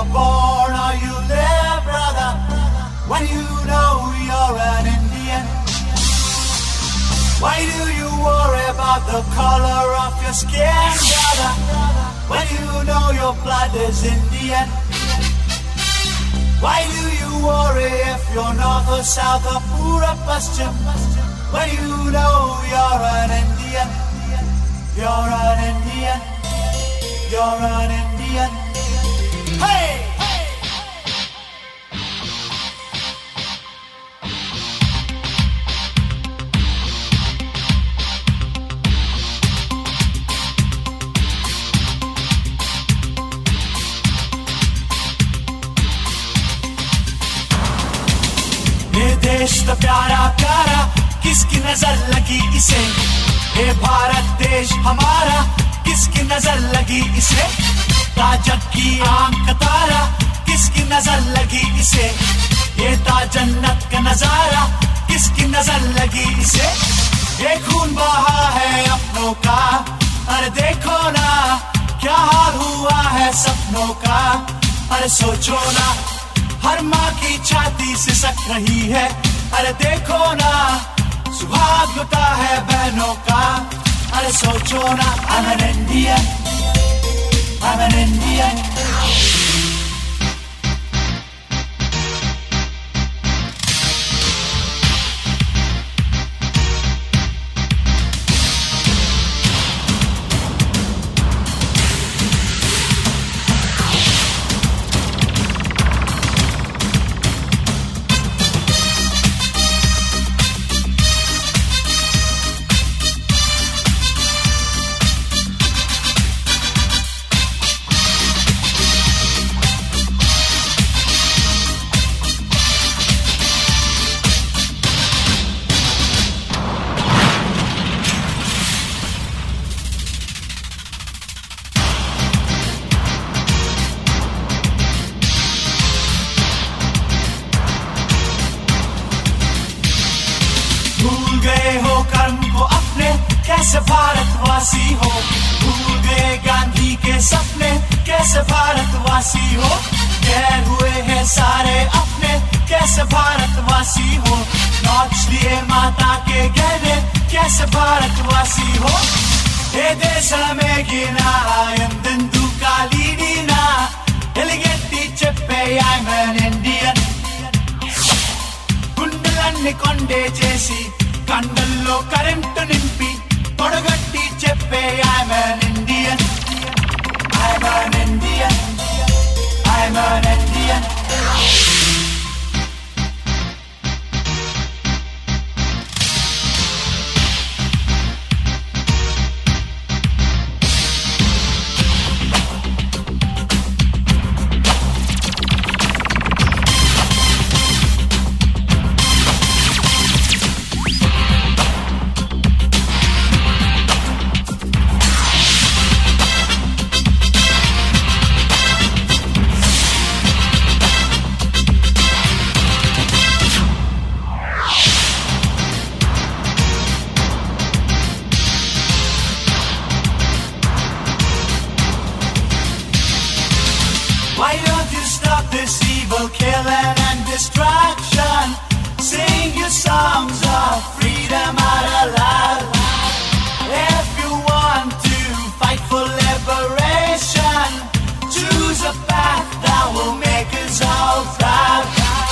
you're born or you live, brother, when you know you're an Indian? Why do you worry about the color of your skin, brother, when you know your blood is Indian? Why do you worry if you're north or south or pura paschim, when you know you're an Indian? You're an Indian. You're an Indian. Hey! ये देश तो प्यारा प्यारा किसकी नजर लगी इसे, ये भारत देश हमारा किसकी नजर लगी इसे, ताजक की आंख तारा किसकी नजर लगी इसे, ये ताजन्नत का नजारा किसकी नजर लगी इसे, ये खून बहा है अपनों का, अरे देखो ना क्या हाल हुआ है सपनों का, अरे सोचो ना हर माँ की छाती सिसक रही है, अरे देखो ना सुहाग लुटा है बहनों का, अरे सोचो ना I'm an Indian, I'm an Indian. कैसे भारतवासी हो, भूल गए गांधी के सपने कैसे भारतवासी हो, गैर हुए हैं सारे अपने कैसे भारतवासी हो, नौच लिए माता के गहने कैसे भारतवासी हो, ये देश में गिना ఎందెందు కాలిడినా ఎలిగెట్టి చెప్పే I'm an Indian. గుండెలన్నీ కొండే చేసి కండల్లో కరెంటు నింపి పొడగట్టి చెప్పే I'm an Indian. I'm an Indian. I'm an Indian. Why don't you stop this evil killing and destruction? Sing your songs of freedom out aloud. If you want to fight for liberation, choose a path that will make us all proud.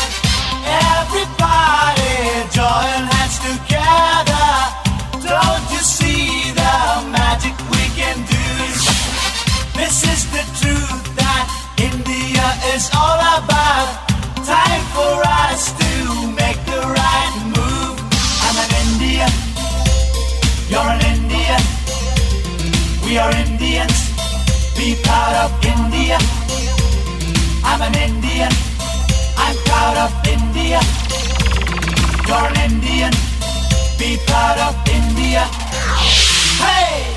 Everybody join hands together. Don't you see the magic we can do? This is the truth that India is all about. Time for us to make the right move. I'm an Indian. You're an Indian. We are Indians. Be proud of India. I'm an Indian. I'm proud of India. You're an Indian. Be proud of India. Hey!